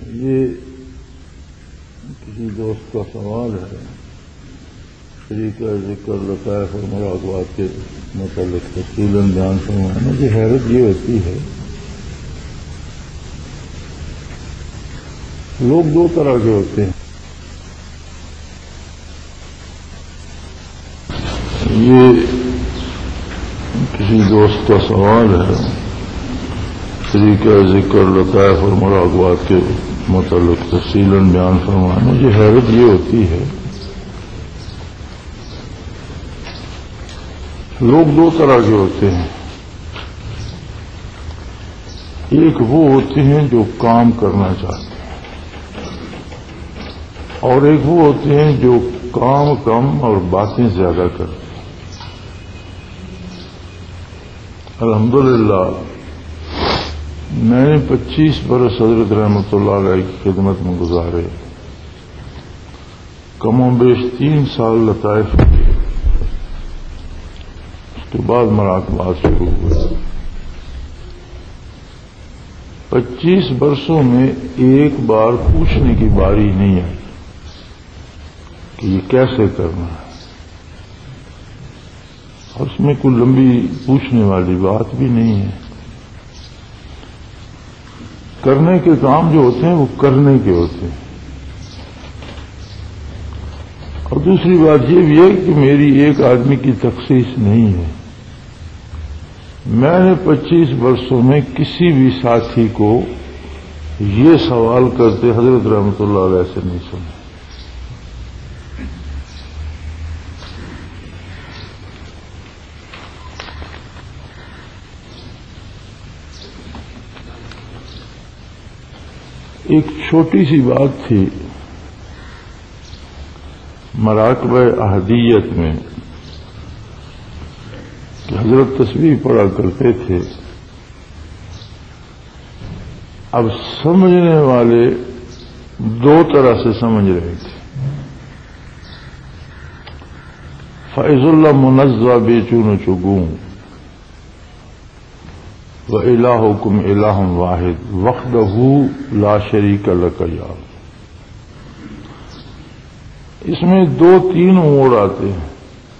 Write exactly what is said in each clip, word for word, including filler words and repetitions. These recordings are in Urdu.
یہ کسی دوست کا سوال ہے شریک ذکر لطائف اور مراقبات کے متعلق تفصیلاً بیان فرمائیں۔ مجھے حیرت یہ ہوتی ہے لوگ دو طرح کے ہوتے ہیں، یہ کسی دوست کا سوال ہے شریک ذکر لطائف اور مراقبات کے متعلق تفصیلاً بیان فرمائیں۔ مجھے حیرت یہ ہوتی ہے لوگ دو طرح کے ہوتے ہیں، ایک وہ ہوتے ہیں جو کام کرنا چاہتے ہیں اور ایک وہ ہوتے ہیں جو کام کم اور باتیں زیادہ کرتے ہیں۔ الحمدللہ میں نے پچیس برس حضرت رحمۃ اللہ علیہ کی خدمت میں گزارے، کم و بیش تین سال لطائف کیے، اس کے بعد مراقبات شروع ہوئے۔ پچیس برسوں میں ایک بار پوچھنے کی باری نہیں آئی کہ یہ کیسے کرنا ہے، اور اس میں کوئی لمبی پوچھنے والی بات بھی نہیں ہے۔ کرنے کے کام جو ہوتے ہیں وہ کرنے کے ہوتے ہیں، اور دوسری بات یہ بھی ہے کہ میری ایک آدمی کی تخصیص نہیں ہے۔ میں نے پچیس برسوں میں کسی بھی ساتھی کو یہ سوال کرتے حضرت رحمۃ اللہ علیہ سے نہیں سنا۔ ایک چھوٹی سی بات تھی مراقبہ احدیت میں کہ حضرت تسبیح پڑھا کرتے تھے۔ اب سمجھنے والے دو طرح سے سمجھ رہے تھے، فیض اللہ منزہ بے چون چگوں وَإِلَٰهُكُمْ إِلَٰهٌ وَاحِدٌ وَحْدَهُ لَا شَرِيكَ لَهُ یا۔ اس میں دو تین موڑ آتے ہیں۔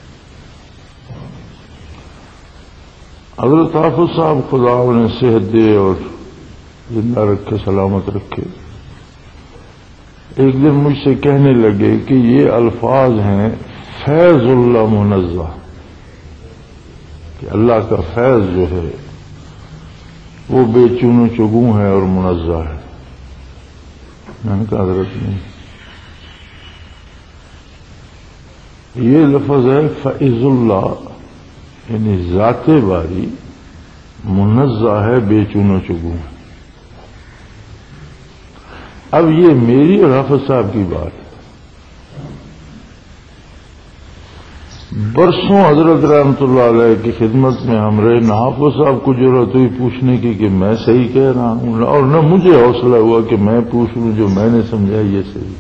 حضرت حافظ صاحب خدا انہیں صحت دے اور زندہ رکھے، سلامت رکھے، ایک دن مجھ سے کہنے لگے کہ یہ الفاظ ہیں فیض اللہ منزہ، کہ اللہ کا فیض جو ہے وہ بے چون و چگوں ہے اور منزہ ہے۔ میں نے کہا حضرت نہیں، یہ لفظ ہے فیض اللہ، یعنی ذات باری منزہ ہے، بے چون و چگوں ہے۔ اب یہ میری اور حافظ صاحب کی بات ہے۔ برسوں حضرت رحمۃ اللہ علیہ کی خدمت میں ہم رہے، نہ حافظ صاحب کو ضرورت ہوئی پوچھنے کی کہ میں صحیح کہہ رہا ہوں، اور نہ مجھے حوصلہ ہوا کہ میں پوچھ لوں جو میں نے سمجھا یہ صحیح۔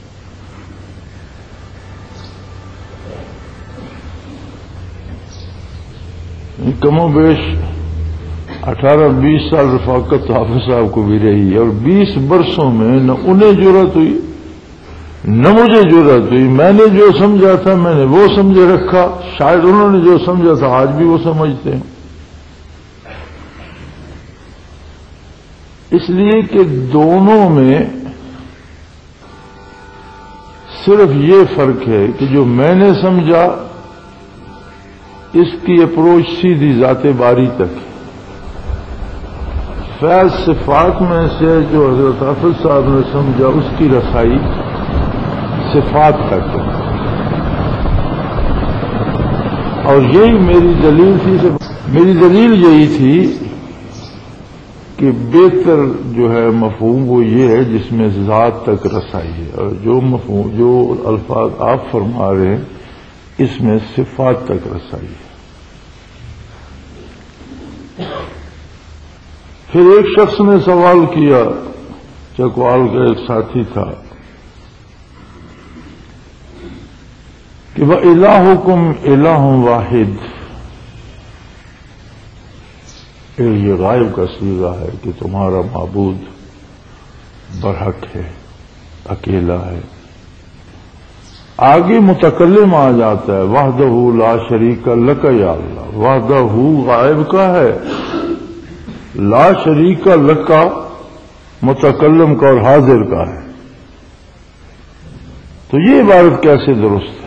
کم و بیش اٹھارہ بیس سال رفاقت حافظ صاحب کو بھی رہی ہے، اور بیس برسوں میں نہ انہیں ضرورت ہوئی نہ مجھے ضرورت ہوئی۔ میں نے جو سمجھا تھا میں نے وہ سمجھے رکھا، شاید انہوں نے جو سمجھا تھا آج بھی وہ سمجھتے ہیں۔ اس لیے کہ دونوں میں صرف یہ فرق ہے کہ جو میں نے سمجھا اس کی اپروچ سیدھی ذات باری تک ہے۔ فیض صفات میں سے جو حضرت حافظ صاحب نے سمجھا اس کی رسائی صفات تک ہے، اور یہی میری دلیل تھی۔ میری دلیل یہی تھی کہ بہتر جو ہے مفہوم وہ یہ ہے جس میں ذات تک رسائی ہے، اور جو مفہوم جو الفاظ آپ فرما رہے ہیں اس میں صفات تک رسائی ہے۔ پھر ایک شخص نے سوال کیا، چکوال کا ایک ساتھی تھا، کہ وَإِلَٰهُكُمْ إِلَٰهٌ وَاحِدٌ، یہ غائب کا صیغہ ہے کہ تمہارا معبود برحق ہے، اکیلا ہے۔ آگے متکلم آ جاتا ہے، وحدہ لا شریک لک یا اللہ، وحدہ غائب کا ہے، لا شریک لک متکلم کا اور حاضر کا ہے۔ تو یہ عبارت کیسے درست ہے؟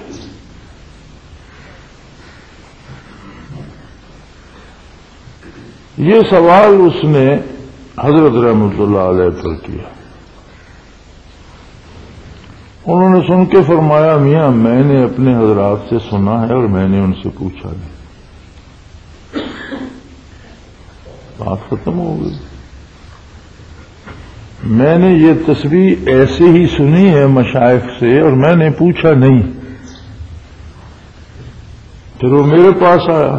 یہ سوال اس نے حضرت رحمۃ اللہ علیہ پر کیا۔ انہوں نے سن کے فرمایا، میاں میں نے اپنے حضرات سے سنا ہے اور میں نے ان سے پوچھا نہیں۔ بات ختم ہو گئی۔ میں نے یہ تسبیح ایسے ہی سنی ہے مشائخ سے اور میں نے پوچھا نہیں۔ پھر وہ میرے پاس آیا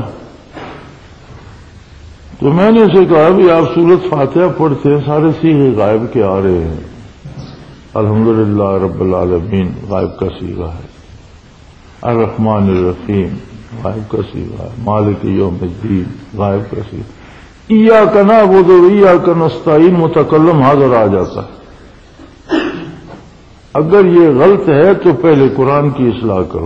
تو میں نے اسے کہا بھی آپ سورت فاتحہ پڑھتے ہیں، سارے صیغے غائب کے آ رہے ہیں۔ الحمدللہ رب العالمین غائب کا صیغہ ہے، الرحمن الرحیم غائب کا صیغہ ہے، مالک یوم الدین غائب کا صیغہ، ایاک نعبد و ایاک نستعین متکلم حاضر آ جاتا ہے۔ اگر یہ غلط ہے تو پہلے قرآن کی اصلاح کرو۔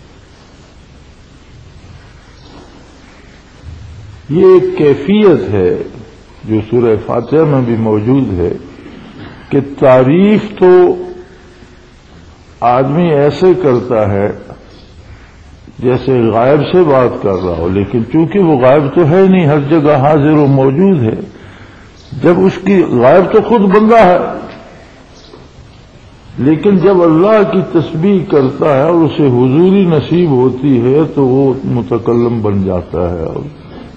یہ ایک کیفیت ہے جو سورہ فاتحہ میں بھی موجود ہے کہ تعریف تو آدمی ایسے کرتا ہے جیسے غائب سے بات کر رہا ہو، لیکن چونکہ وہ غائب تو ہے نہیں، ہر جگہ حاضر و موجود ہے۔ جب اس کی غائب تو خود بندہ ہے، لیکن جب اللہ کی تسبیح کرتا ہے اور اسے حضوری نصیب ہوتی ہے تو وہ متکلم بن جاتا ہے اور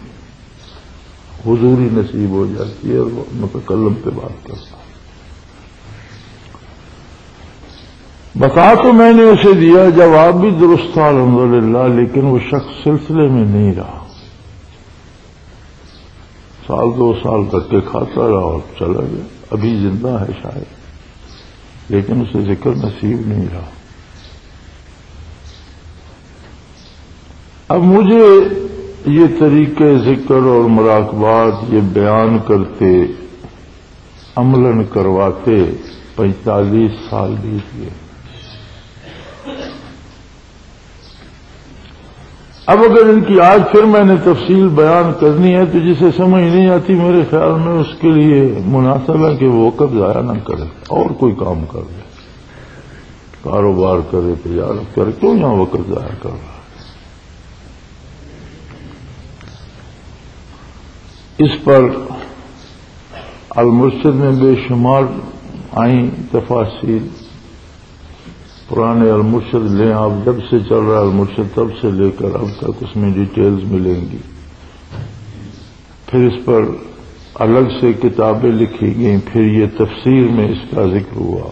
حضوری نصیب ہو جاتی ہے اور وہ متکلم پہ بات کرتا ہے۔ بتا تو میں نے اسے دیا، جواب بھی درست تھا الحمدللہ، لیکن وہ شخص سلسلے میں نہیں رہا۔ سال دو سال تک کے کھاتا رہا اور چلا گیا، ابھی زندہ ہے شاید، لیکن اسے ذکر نصیب نہیں رہا۔ اب مجھے یہ طریقے ذکر اور مراقبات یہ بیان کرتے، عملاً کرواتے پینتالیس سال بیت گئے۔ اب اگر ان کی آج پھر میں نے تفصیل بیان کرنی ہے تو جسے سمجھ نہیں آتی، میرے خیال میں اس کے لیے مناسب ہے کہ وہ وقت ضائع نہ کرے اور کوئی کام کر لے، کاروبار کرے، تجارت کرے، کیوں یہاں وقت ضائع کر رہا ہے؟ اس پر المرشد میں بے شمار آئیں تفاصیل، پرانے المرشد لیں آپ، جب سے چل رہا المرشد تب سے لے کر اب تک اس میں ڈیٹیلز ملیں گی۔ پھر اس پر الگ سے کتابیں لکھی گئیں، پھر یہ تفسیر میں اس کا ذکر ہوا۔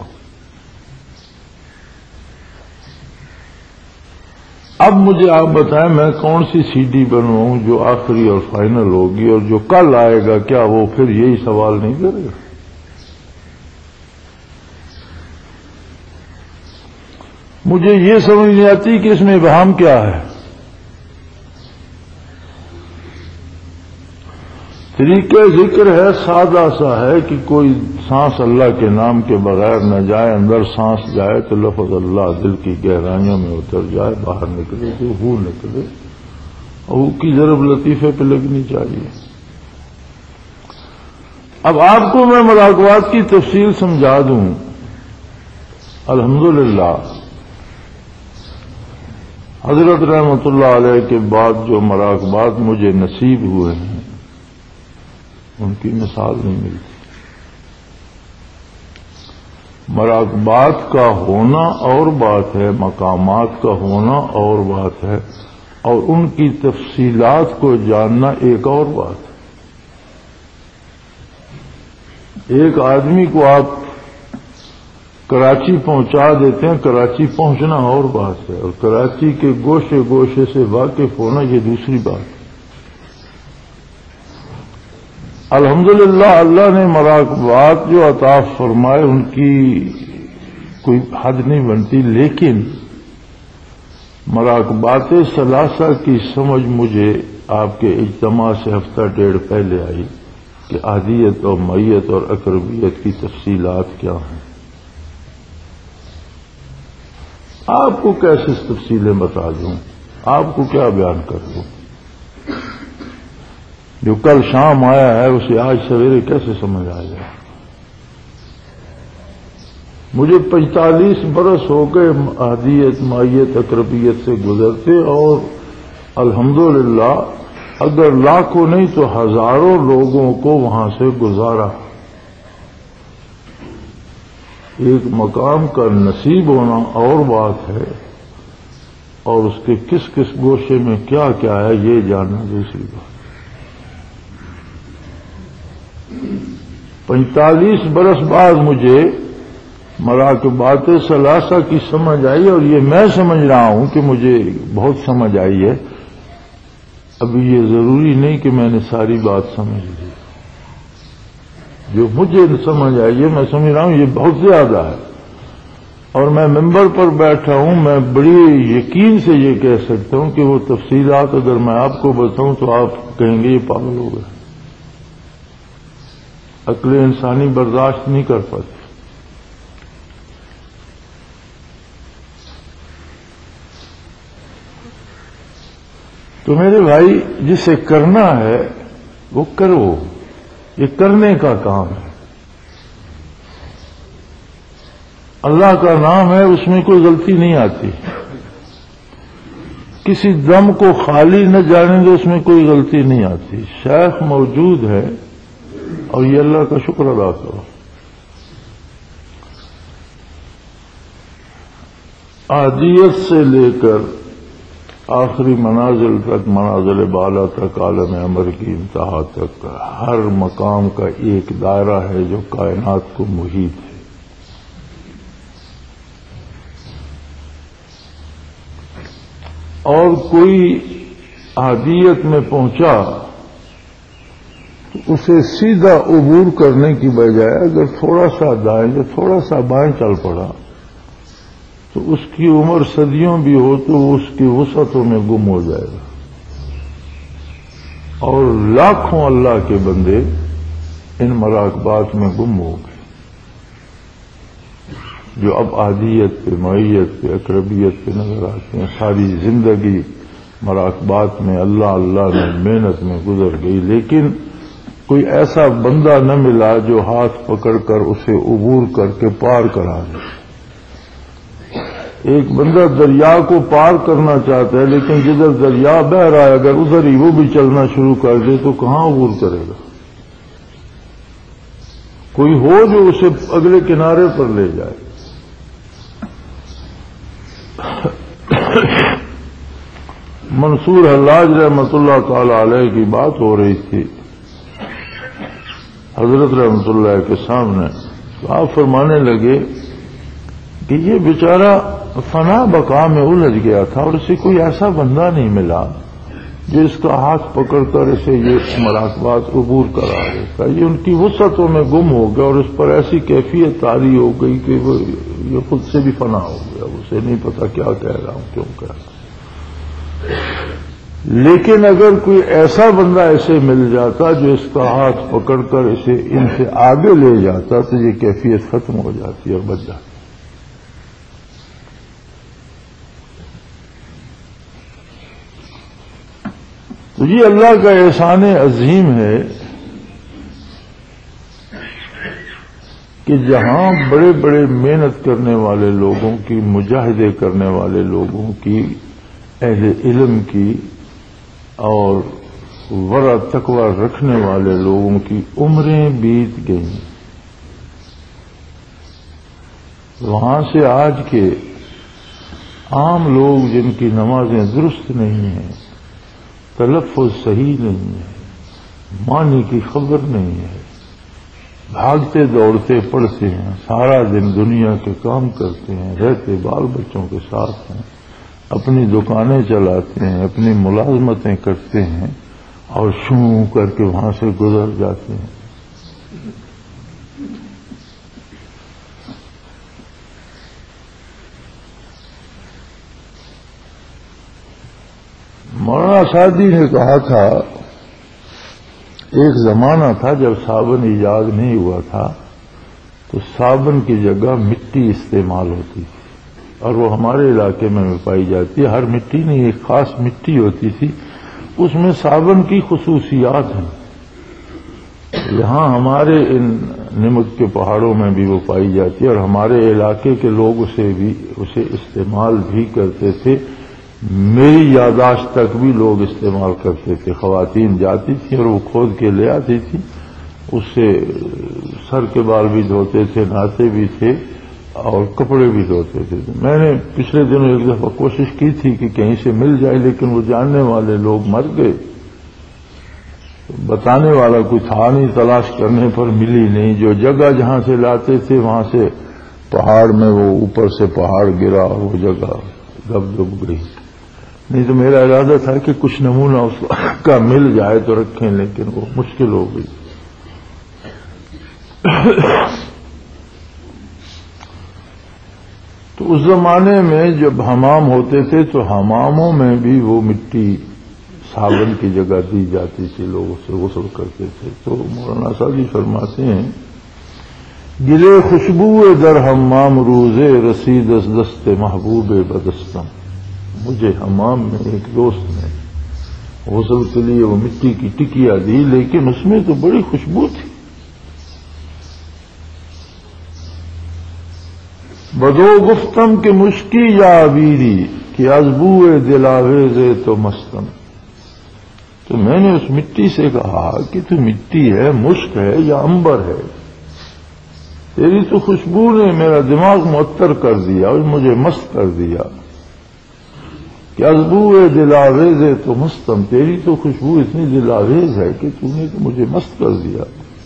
اب مجھے آپ بتائیں میں کون سی سی ڈی بنواؤں جو آخری اور فائنل ہوگی، اور جو کل آئے گا کیا وہ پھر یہی سوال نہیں کرے گا؟ مجھے یہ سمجھ نہیں آتی کہ اس میں ابہام کیا ہے۔ طریقہ ذکر ہے سادہ سا ہے کہ کوئی سانس اللہ کے نام کے بغیر نہ جائے، اندر سانس جائے تو لفظ اللہ دل کی گہرائیوں میں اتر جائے، باہر نکلے تو ہو نکلے، اور ہو کی ضرب لطیفے پہ لگنی چاہیے۔ اب آپ کو میں مراقبات کی تفصیل سمجھا دوں۔ الحمدللہ حضرت رحمۃ اللہ علیہ کے بعد جو مراقبات مجھے نصیب ہوئے ہیں ان کی مثال نہیں ملتی۔ مراقبات کا ہونا اور بات ہے، مقامات کا ہونا اور بات ہے، اور ان کی تفصیلات کو جاننا ایک اور بات ہے۔ ایک آدمی کو آپ کراچی پہنچا دیتے ہیں، کراچی پہنچنا اور بات ہے، اور کراچی کے گوشے گوشے سے واقف ہونا یہ دوسری بات ہے۔ الحمدللہ اللہ نے مراقبات جو عطا فرمائے ان کی کوئی حد نہیں بنتی، لیکن مراقبات ثلاثہ کی سمجھ مجھے آپ کے اجتماع سے ہفتہ ڈیڑھ پہلے آئی کہ احدیت اور معیت اور اقربیت کی تفصیلات کیا ہیں. آپ کو کیسے تفصیلیں بتا دوں، آپ کو کیا بیان کر دوں؟ جو کل شام آیا ہے اسے آج سویرے کیسے سمجھ آ جائے؟ مجھے پینتالیس برس ہو گئے احدیت معیت اقربیت سے گزرتے، اور الحمدللہ اگر لاکھوں نہیں تو ہزاروں لوگوں کو وہاں سے گزارا. ایک مقام کا نصیب ہونا اور بات ہے، اور اس کے کس کس گوشے میں کیا کیا ہے یہ جاننا دوسری بات. پینتالیس برس بعد مجھے مراقبات ثلاثہ کی سمجھ آئی، اور یہ میں سمجھ رہا ہوں کہ مجھے بہت سمجھ آئی ہے. ابھی یہ ضروری نہیں کہ میں نے ساری بات سمجھ لی. جو مجھے سمجھ آئی ہے میں سمجھ رہا ہوں یہ بہت زیادہ ہے، اور میں ممبر پر بیٹھا ہوں. میں بڑی یقین سے یہ کہہ سکتا ہوں کہ وہ تفصیلات اگر میں آپ کو بتاؤں تو آپ کہیں گے یہ پاگل ہو گئے، عقل انسانی برداشت نہیں کر پاتی. تو میرے بھائی جسے کرنا ہے وہ کرو، یہ کرنے کا کام ہے. اللہ کا نام ہے، اس میں کوئی غلطی نہیں آتی. کسی دم کو خالی نہ جانے دو، اس میں کوئی غلطی نہیں آتی. شیخ موجود ہے اور یہ اللہ کا شکر ادا کرو. احدیت سے لے کر آخری منازل تک، منازل بالا تک، عالم امر کی انتہا تک، ہر مقام کا ایک دائرہ ہے جو کائنات کو محیط ہے. اور کوئی احدیت میں پہنچا تو اسے سیدھا عبور کرنے کی بجائے اگر تھوڑا سا دائیں یا تھوڑا سا بائیں چل پڑا تو اس کی عمر صدیوں بھی ہو تو وہ اس کی وسعتوں میں گم ہو جائے گا. اور لاکھوں اللہ کے بندے ان مراقبات میں گم ہو گئے، جو اب احدیت پہ، معیت پہ، اقربیت پہ نظر آتے ہیں. ساری زندگی مراقبات میں اللہ اللہ میں محنت میں گزر گئی، لیکن کوئی ایسا بندہ نہ ملا جو ہاتھ پکڑ کر اسے عبور کر کے پار کرا دے. ایک بندہ دریا کو پار کرنا چاہتا ہے، لیکن جدھر دریا بہ رہا ہے اگر ادھر ہی وہ بھی چلنا شروع کر دے تو کہاں عبور کرے گا؟ کوئی ہو جو اسے اگلے کنارے پر لے جائے. منصور حلاج رحمت اللہ تعالی علیہ کی بات ہو رہی تھی حضرت رحمت اللہ کے سامنے. آپ فرمانے لگے کہ یہ بیچارہ فنا بقا میں الجھ گیا تھا اور اسے کوئی ایسا بندہ نہیں ملا جو اس کا ہاتھ پکڑ کر اسے یہ مراقبات عبور کرا دیتا. یہ ان کی وسعتوں میں گم ہو گیا اور اس پر ایسی کیفیت طاری ہو گئی کہ وہ یہ خود سے بھی فنا ہو گیا. اسے نہیں پتا کیا کہہ رہا ہوں، کیوں کہہ رہا ہوں. لیکن اگر کوئی ایسا بندہ ایسے مل جاتا جو اس کا ہاتھ پکڑ کر اسے ان سے آگے لے جاتا تو یہ کیفیت ختم ہو جاتی اور بچ جاتی. تو یہ اللہ کا احسان عظیم ہے کہ جہاں بڑے بڑے محنت کرنے والے لوگوں کی، مجاہدے کرنے والے لوگوں کی، اہل علم کی اور ورع تقوی رکھنے والے لوگوں کی عمریں بیت گئیں، وہاں سے آج کے عام لوگ جن کی نمازیں درست نہیں ہیں، تلفظ صحیح نہیں ہے، معنی کی خبر نہیں ہے، بھاگتے دوڑتے پڑھتے ہیں، سارا دن دنیا کے کام کرتے ہیں، رہتے بال بچوں کے ساتھ ہیں، اپنی دکانیں چلاتے ہیں، اپنی ملازمتیں کرتے ہیں اور شوں کر کے وہاں سے گزر جاتے ہیں. مولانا سعدی نے کہا تھا ایک زمانہ تھا جب صابن ایجاد نہیں ہوا تھا تو صابن کی جگہ مٹی استعمال ہوتی تھی، اور وہ ہمارے علاقے میں پائی جاتی ہے۔ ہر مٹی نہیں، ایک خاص مٹی ہوتی تھی، اس میں صابن کی خصوصیات ہیں۔ یہاں ہمارے ان نمک کے پہاڑوں میں بھی وہ پائی جاتی ہے، اور ہمارے علاقے کے لوگ اسے بھی اسے استعمال بھی کرتے تھے۔ میری یادداشت تک بھی لوگ استعمال کرتے تھے، خواتین جاتی تھیں اور وہ کھود کے لے آتی تھی، اس سے سر کے بال بھی دھوتے تھے، نہاتے بھی تھے اور کپڑے بھی دھوتے تھے۔ میں نے پچھلے دنوں ایک دفعہ کوشش کی تھی کہ کہیں سے مل جائے، لیکن وہ جاننے والے لوگ مر گئے، بتانے والا کوئی تھا نہیں، تلاش کرنے پر ملی نہیں۔ جو جگہ جہاں سے لاتے تھے وہاں سے پہاڑ میں وہ اوپر سے پہاڑ گرا اور وہ جگہ دب دب گئی۔ نہیں تو میرا ارادہ تھا کہ کچھ نمونہ اس کا مل جائے تو رکھیں، لیکن وہ مشکل ہو گئی۔ تو اس زمانے میں جب حمام ہوتے تھے تو حماموں میں بھی وہ مٹی صابن کی جگہ دی جاتی تھی، لوگ اس سے غسل کرتے تھے۔ تو مولانا صاحب جی فرماتے ہیں، گلے خوشبو در حمام روزے رسید از دست محبوب بدستم۔ مجھے حمام میں ایک دوست نے غسل کے لیے وہ مٹی کی ٹکیا دی، لیکن اس میں تو بڑی خوشبو تھی۔ بدو گفتم کہ مشکی یا عبیری کہ ازبو دلاویز تو مستم۔ تو میں نے اس مٹی سے کہا کہ تو مٹی ہے، مشک ہے یا عنبر ہے؟ تیری تو خوشبو نے میرا دماغ معطر کر دیا اور مجھے مست کر دیا۔ کہ ازبو دلاویز تو مستم، تیری تو خوشبو اتنی دلاویز ہے کہ تو نے تو مجھے مست کر دیا۔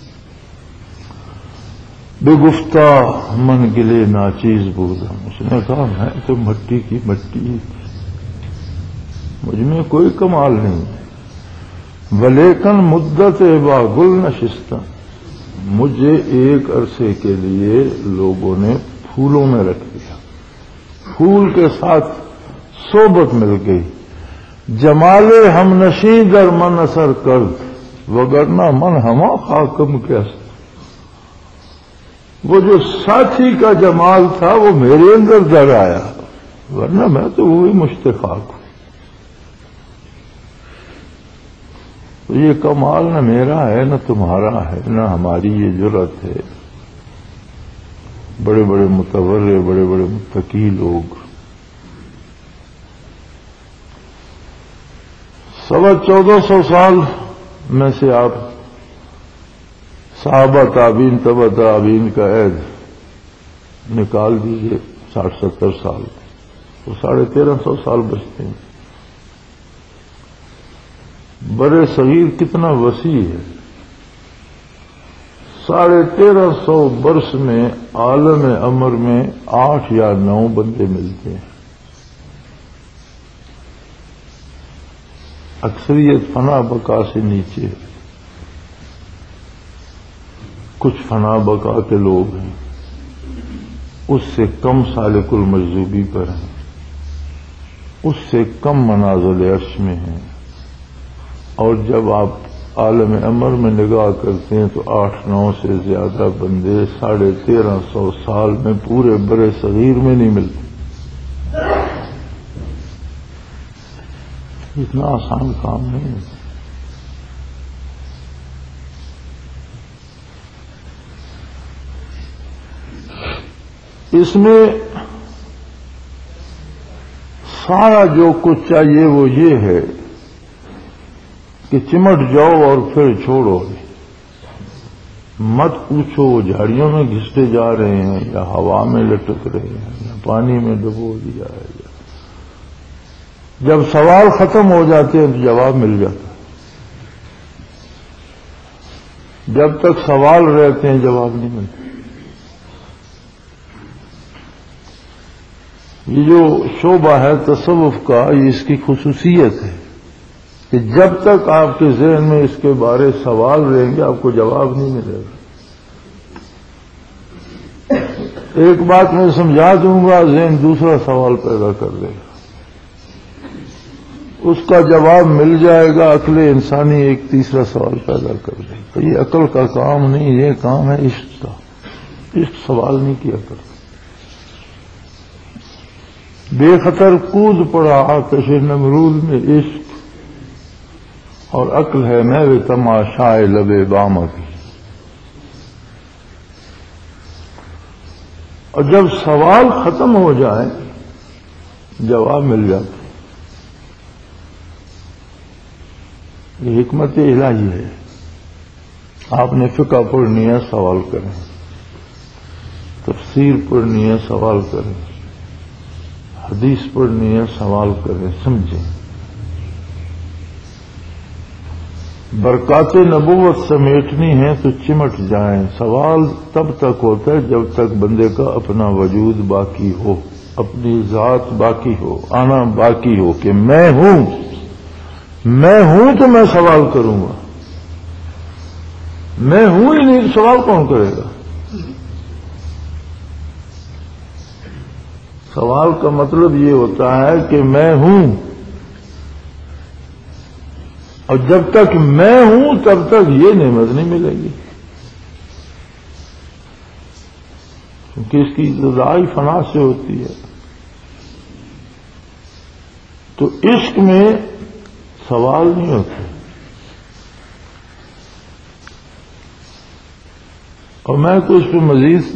بے گفتہ من گلے ناچیز بودم، اس نے کہا میں تو مٹی کی مٹی، مجھ میں کوئی کمال نہیں، ولیکن مدت با گل نشستم، مجھے ایک عرصے کے لیے لوگوں نے پھولوں میں رکھ دیا، پھول کے ساتھ صحبت مل گئی۔ جمال ہم نشیں در من اثر کرد وگرنہ من ہما خاکم کے است۔ وہ جو ساتھی کا جمال تھا وہ میرے اندر در آیا، ورنہ میں تو وہی مشتاق ہوں۔ تو یہ کمال نہ میرا ہے نہ تمہارا ہے نہ ہماری یہ جرأت ہے۔ بڑے بڑے متورع، بڑے بڑے متقی لوگ سوا چودہ سو سال میں سے آپ صحابہ تابعین تبع تابعین کا عہد نکال دیجئے، ساٹھ ستر سال تو ساڑھے تیرہ سو سال بچتے ہیں۔ برے صغیر کتنا وسیع ہے، ساڑھے تیرہ سو برس میں عالم امر میں آٹھ یا نو بندے ملتے ہیں۔ اکثریت فنا بقا سے نیچے، کچھ فنا بقا کے لوگ ہیں، اس سے کم سالک المجذوبی پر ہیں، اس سے کم منازل عرش میں ہیں، اور جب آپ عالم امر میں نگاہ کرتے ہیں تو آٹھ نو سے زیادہ بندے ساڑھے تیرہ سو سال میں پورے برے صغیر میں نہیں ملتے۔ اتنا آسان کام نہیں ہے۔ اس میں سارا جو کچھ چاہیے وہ یہ ہے کہ چمٹ جاؤ اور پھر چھوڑو، مت پوچھو وہ جھاڑیوں میں گھستے جا رہے ہیں یا ہوا میں لٹک رہے ہیں یا پانی میں ڈبو دیا ہے۔ جب سوال ختم ہو جاتے ہیں تو جواب مل جاتا ہے، جب تک سوال رہتے ہیں جواب نہیں ملتا۔ یہ جو شعبہ ہے تصوف کا، یہ اس کی خصوصیت ہے کہ جب تک آپ کے ذہن میں اس کے بارے سوال رہیں گے آپ کو جواب نہیں ملے گا۔ ایک بات میں سمجھا دوں گا، ذہن دوسرا سوال پیدا کر دے گا، اس کا جواب مل جائے گا، عقل انسانی ایک تیسرا سوال پیدا کر دے گا۔ یہ عقل کا کام نہیں، یہ کام ہے عشق کا۔ عشق سوال نہیں کیا کرتا۔ بے خطر کود پڑا آتش نمرود میں عشق، اور عقل ہے محو تماشائے لبے بام کی۔ اور جب سوال ختم ہو جائے جواب مل جاتا۔ یہ حکمت الہی ہے۔ آپ نے فقہ پڑھنی ہے، سوال کریں، تفسیر پڑھنی ہے، سوال کریں، حدیث پڑھنی ہے، سوال کریں، سمجھیں۔ برکات نبوت سمیٹنی ہے تو چمٹ جائیں۔ سوال تب تک ہوتا ہے جب تک بندے کا اپنا وجود باقی ہو، اپنی ذات باقی ہو، آنا باقی ہو کہ میں ہوں، میں ہوں تو میں سوال کروں گا۔ میں ہوں ہی نہیں تو سوال کون کرے گا؟ سوال کا مطلب یہ ہوتا ہے کہ میں ہوں، اور جب تک میں ہوں تب تک یہ نعمت نہیں ملے گی، کیونکہ اس کی ابتدائی فنا سے ہوتی ہے۔ تو عشق میں سوال نہیں ہوتے، اور میں تو اس پہ مزید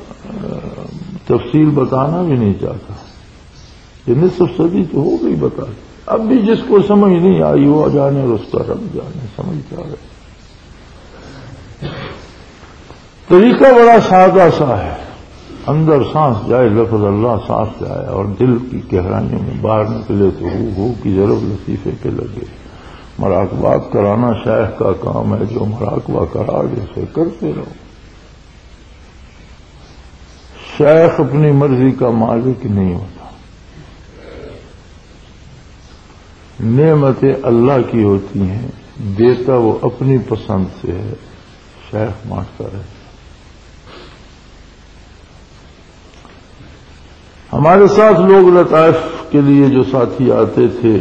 تفصیل بتانا بھی نہیں چاہتا۔ یہ نصف صدی تو ہو گئی بتا، اب بھی جس کو سمجھ نہیں آئی وہ جانے اور اس کا رب جانے، سمجھ جا رہے۔ طریقہ بڑا سادہ سا ہے، اندر سانس جائے لفظ اللہ سانس جائے، اور دل کی گہرائیوں میں باہر نکلے تو ہو ہو کی ضرب لطیفے پہ لگے۔ مراقبات کرانا شیخ کا کام ہے، جو مراقبہ کرا جیسے کرتے رہو۔ شیخ اپنی مرضی کا مالک نہیں ہوتا، نعمتیں اللہ کی ہوتی ہیں، دیتا وہ اپنی پسند سے ہے، شیخ بانٹتا رہتا۔ ہمارے ساتھ لوگ لطائف کے لیے جو ساتھی آتے تھے،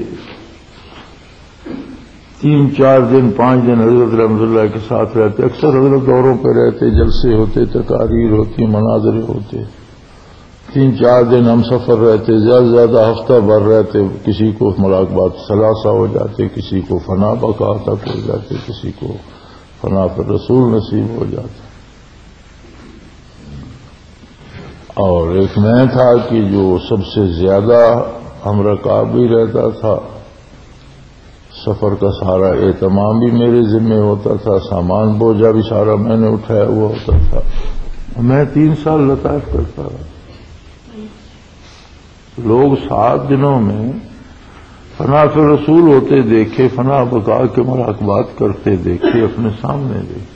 تین چار دن پانچ دن حضرت رحمت اللہ کے ساتھ رہتے، اکثر حضرت دوروں پہ رہتے، جلسے ہوتے، تقاریر ہوتی، مناظرے ہوتے، تین چار دن ہم سفر رہتے، زیادہ سے زیادہ ہفتہ بھر رہتے۔ کسی کو مراقبات ثلاثہ ہو جاتے، کسی کو فنا بقا تک ہو جاتے، کسی کو فنا پر رسول نصیب ہو جاتا۔ اور ایک میں تھا کہ جو سب سے زیادہ ہم رکاب بھی رہتا تھا، سفر کا سارا اہتمام بھی میرے ذمہ ہوتا تھا، سامان بوجھا بھی سارا میں نے اٹھایا ہوا ہوتا تھا۔ میں تین سال لطائف کرتا رہا۔ لوگ سات دنوں میں فنا فی رسول ہوتے دیکھے، فنا بقا کے مراقبات کرتے دیکھے، اپنے سامنے دیکھے۔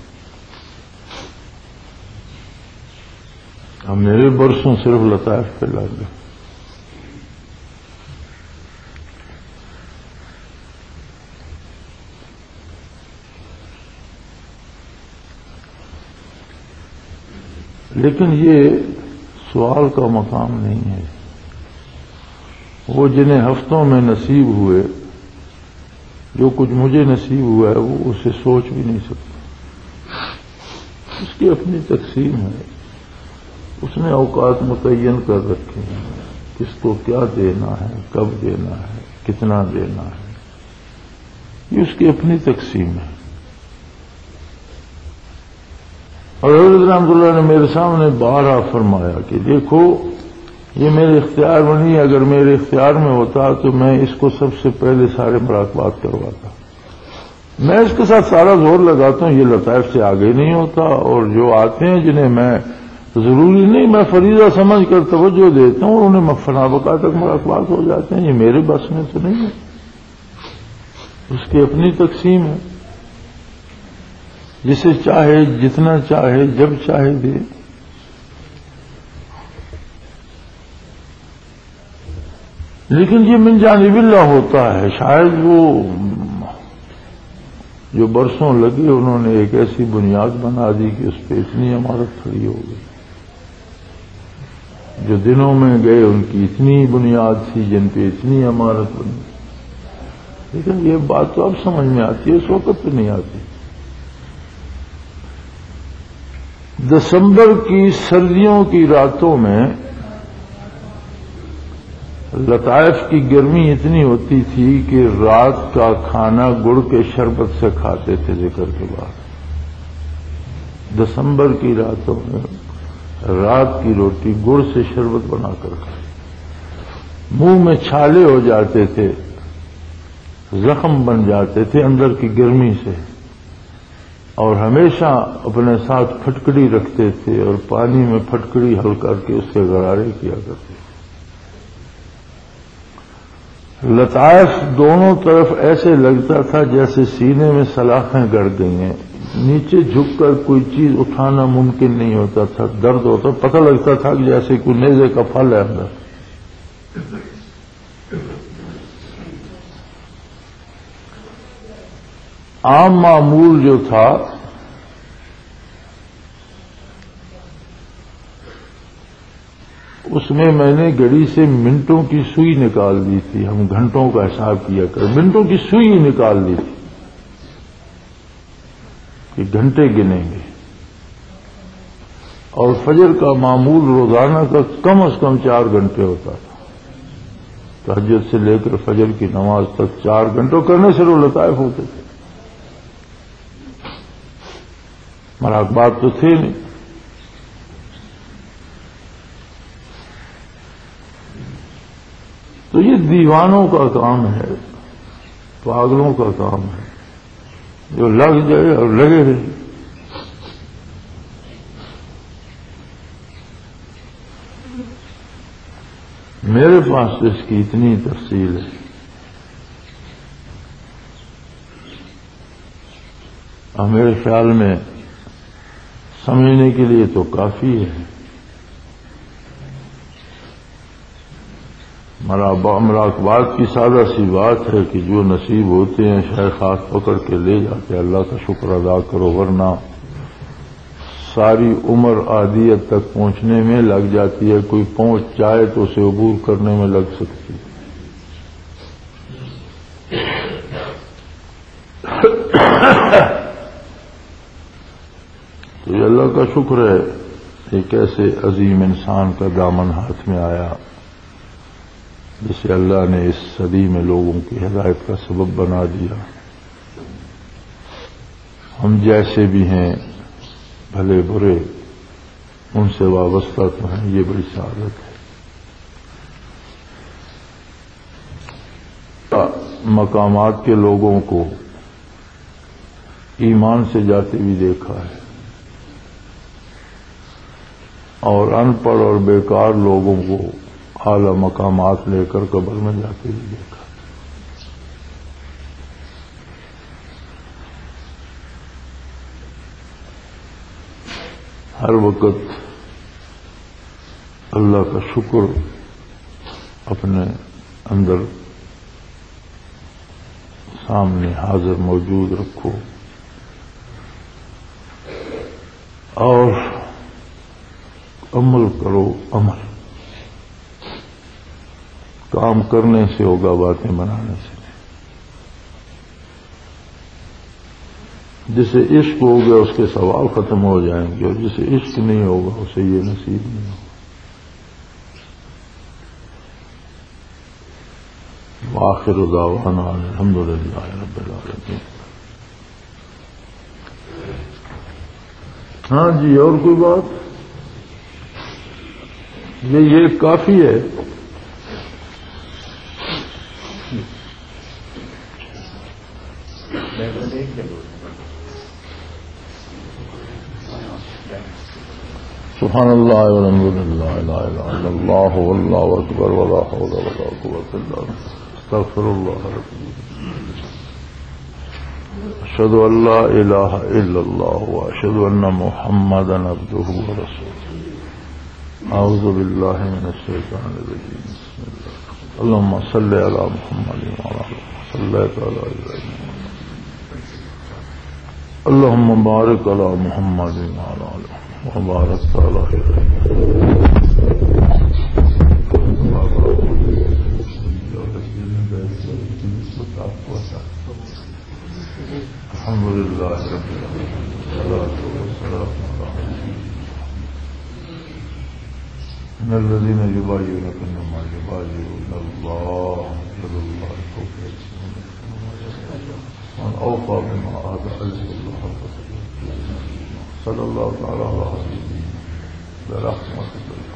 اب میرے برسوں صرف لطائف پہ لگ گئے۔ لیکن یہ سوال کا مقام نہیں ہے۔ وہ جنہیں ہفتوں میں نصیب ہوئے، جو کچھ مجھے نصیب ہوا ہے، وہ اسے سوچ بھی نہیں سکتے۔ اس کی اپنی تقسیم ہے، اس نے اوقات متعین کر رکھے ہیں، کس کو کیا دینا ہے، کب دینا ہے، کتنا دینا ہے، یہ اس کی اپنی تقسیم ہے۔ اور حضرت رحمت اللہ نے میرے سامنے بارہا فرمایا کہ دیکھو یہ میرے اختیار میں نہیں، اگر میرے اختیار میں ہوتا تو میں اس کو سب سے پہلے سارے مراقبات کرواتا۔ میں اس کے ساتھ سارا زور لگاتا ہوں، یہ لطائف سے آگے نہیں ہوتا، اور جو آتے ہیں جنہیں میں ضروری نہیں میں فریضہ سمجھ کر توجہ دیتا ہوں، انہیں فنا بقا تک مراقبات ہو جاتے ہیں، یہ میرے بس میں تو نہیں ہے۔ اس کی اپنی تقسیم ہے، جسے چاہے جتنا چاہے جب چاہے دے۔ لیکن یہ من جانب اللہ ہوتا ہے۔ شاید وہ جو برسوں لگے انہوں نے ایک ایسی بنیاد بنا دی کہ اس پہ اتنی عمارت کھڑی ہو گئی۔ جو دنوں میں گئے ان کی اتنی بنیاد تھی، جن پہ اتنی عمارت بنی۔ لیکن یہ بات تو اب سمجھ میں آتی ہے، اس وقت تو نہیں آتی۔ دسمبر کی سردیوں کی راتوں میں لطائف کی گرمی اتنی ہوتی تھی کہ رات کا کھانا گڑ کے شربت سے کھاتے تھے ذکر کے بعد۔ دسمبر کی راتوں میں رات کی روٹی گڑ سے شربت بنا کر کھائی، منہ میں چھالے ہو جاتے تھے، زخم بن جاتے تھے اندر کی گرمی سے، اور ہمیشہ اپنے ساتھ پھٹکڑی رکھتے تھے اور پانی میں پھٹکڑی حل کر کے اس کے غرارے کیا کرتے تھے۔ لطائف دونوں طرف ایسے لگتا تھا جیسے سینے میں سلاخیں گڑ گئی ہیں، نیچے جھک کر کوئی چیز اٹھانا ممکن نہیں ہوتا تھا، درد ہوتا، پتہ لگتا تھا کہ جیسے کوئی نیزے کا پھل ہے اندر۔ عام معمول جو تھا اس میں میں نے گھڑی سے منٹوں کی سوئی نکال دی تھی، ہم گھنٹوں کا حساب کیا کر منٹوں کی سوئی نکال دی تھی کہ گھنٹے گنیں گے، اور فجر کا معمول روزانہ کا کم از کم چار گھنٹے ہوتا تھا، تہجد سے لے کر فجر کی نماز تک چار گھنٹوں کرنے سے وہ لطائف ہوتے تھے، مراقبات تو تھے نہیں۔ تو یہ دیوانوں کا کام ہے، پاگلوں کا کام ہے، جو لگ جائے اور لگے رہے۔ میرے پاس اس کی اتنی تفصیل ہے، اور میرے خیال میں سمجھنے کے لیے تو کافی ہے۔ مراقبات کی سادہ سی بات ہے کہ جو نصیب ہوتے ہیں شیخ ہاتھ پکڑ کے لے جاتے ہیں، اللہ کا شکر ادا کرو، ورنہ ساری عمر عادیت تک پہنچنے میں لگ جاتی ہے، کوئی پہنچ جائے تو اسے عبور کرنے میں لگ سکتی ہے۔ تو یہ اللہ کا شکر ہے، ایک ایسے عظیم انسان کا دامن ہاتھ میں آیا جسے اللہ نے اس صدی میں لوگوں کی ہدایت کا سبب بنا دیا۔ ہم جیسے بھی ہیں، بھلے برے، ان سے وابستہ تو ہیں، یہ بڑی سعادت ہے۔ مقامات کے لوگوں کو ایمان سے جاتے بھی دیکھا ہے، اور ان پڑھ اور بیکار لوگوں کو اعلی مقامات لے کر قبر میں جاتے بھی دیکھا۔ ہر وقت اللہ کا شکر اپنے اندر سامنے حاضر موجود رکھو، اور عمل کرو۔ عمل کام کرنے سے ہوگا، باتیں بنانے سے نہیں۔ جسے عشق ہو گیا اس کے سوال ختم ہو جائیں گے، اور جسے عشق نہیں ہوگا اسے یہ نصیب نہیں ہوگا۔ وآخر دعوانا الحمد للہ رب العالمین۔ ہاں جی، اور کوئی بات؟ یہ یہ کافی ہے۔ سبحان اللہ والحمد للہ لا الہ الا اللہ واللہ اکبر ولا حول ولا قوۃ الا باللہ استغفر اللہ ربی اشہد ان لا الہ الا اللہ واشہد ان محمدا عبدہ ورسولہ اعوذ باللہ من الشیطان الرجیم بسم اللہ اللہم صل علی محمد وعلی آلہ صلیت علی ابراہیم اللہم بارک علی محمد وعلی آلہ وبارک علی ابراہیم۔ الذين يبايعونك إنما يبايعون الله يد الله فوق أيديهم ومن أوفى بما عاهد عليه الله صلى الله تعالى على سيدنا برحمته